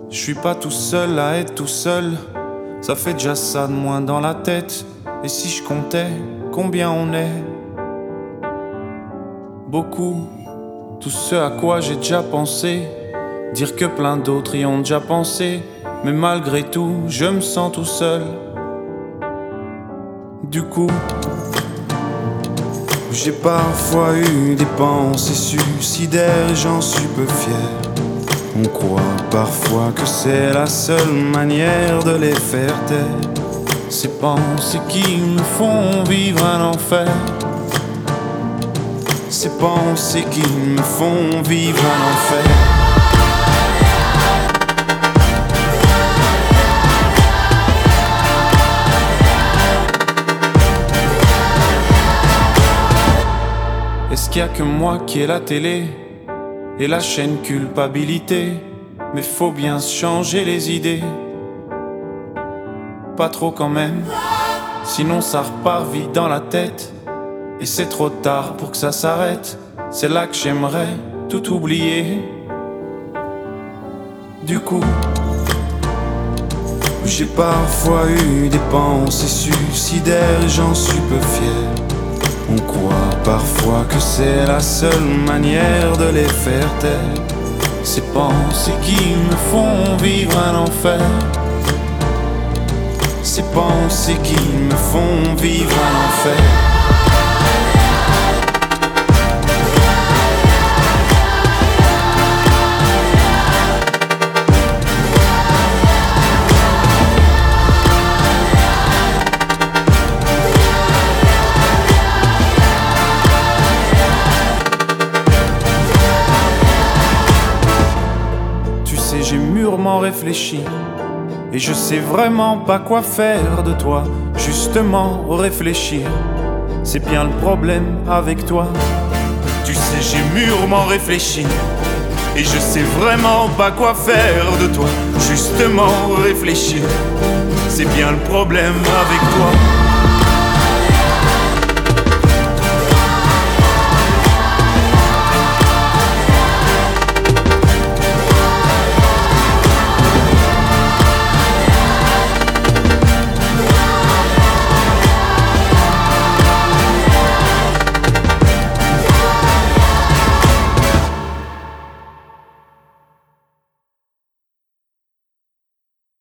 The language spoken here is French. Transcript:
Je suis pas tout seul à être tout seul. Ça fait déjà ça de moins dans la tête. Et si je comptais combien on est? Beaucoup. Tout ce à quoi j'ai déjà pensé. Dire que plein d'autres y ont déjà pensé. Mais malgré tout, je me sens tout seul. Du coup, j'ai parfois eu des pensées suicidaires et j'en suis peu fier. On croit parfois que c'est la seule manière de les faire taire. Ces pensées qui me font vivre un enfer. Ces pensées qui me font vivre un enfer. Est-ce qu'il y a que moi qui ai la télé et la chaîne culpabilité? Mais faut bien se changer les idées. Pas trop quand même, sinon ça repart vite dans la tête. Et c'est trop tard pour que ça s'arrête. C'est là que j'aimerais tout oublier. Du coup, j'ai parfois eu des pensées suicidaires et j'en suis peu fier. On croit parfois que c'est la seule manière de les faire taire. Ces pensées qui me font vivre un enfer. Ces pensées qui me font vivre un enfer. J'ai mûrement réfléchi et je sais vraiment pas quoi faire de toi. Justement réfléchir, c'est bien le problème avec toi. Tu sais, j'ai mûrement réfléchi et je sais vraiment pas quoi faire de toi. Justement réfléchir, c'est bien le problème avec toi.